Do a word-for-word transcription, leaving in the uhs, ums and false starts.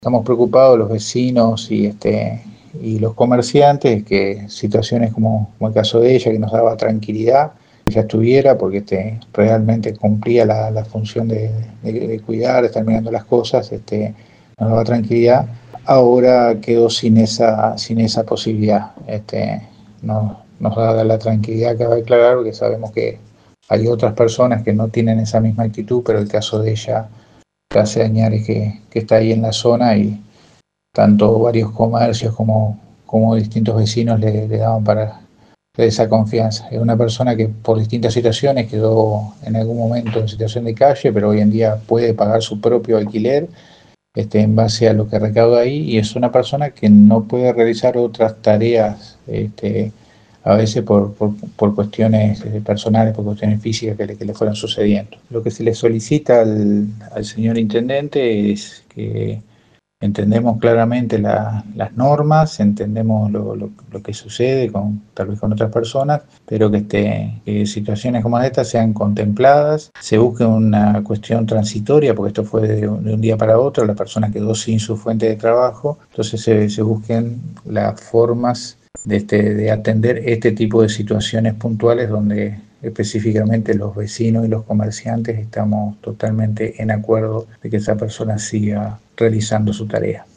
Estamos preocupados los vecinos y, este, y los comerciantes, que situaciones como, como el caso de ella, que nos daba tranquilidad, que ella estuviera, porque este, realmente cumplía la, la función de, de, de cuidar, de estar mirando las cosas, este, nos daba tranquilidad. Ahora quedó sin esa, sin esa posibilidad. Este, no, nos da la tranquilidad, cabe aclarar, porque sabemos que hay otras personas que no tienen esa misma actitud, pero el caso de ella hace Añares que, que está ahí en la zona, y tanto varios comercios como, como distintos vecinos le, le daban para esa confianza. Es una persona que por distintas situaciones quedó en algún momento en situación de calle, pero hoy en día puede pagar su propio alquiler, este, en base a lo que recauda ahí, y es una persona que no puede realizar otras tareas, este, a veces por, por, por cuestiones eh, personales, por cuestiones físicas que le, que le fueron sucediendo. Lo que se le solicita al, al señor intendente es que entendemos claramente la, las normas, entendemos lo, lo, lo que sucede con, tal vez con otras personas, pero que, este, que situaciones como estas sean contempladas, se busque una cuestión transitoria, porque esto fue de un, de un día para otro, la persona quedó sin su fuente de trabajo, entonces se, se busquen las formas de, este, de atender este tipo de situaciones puntuales donde específicamente los vecinos y los comerciantes estamos totalmente en acuerdo de que esa persona siga realizando su tarea.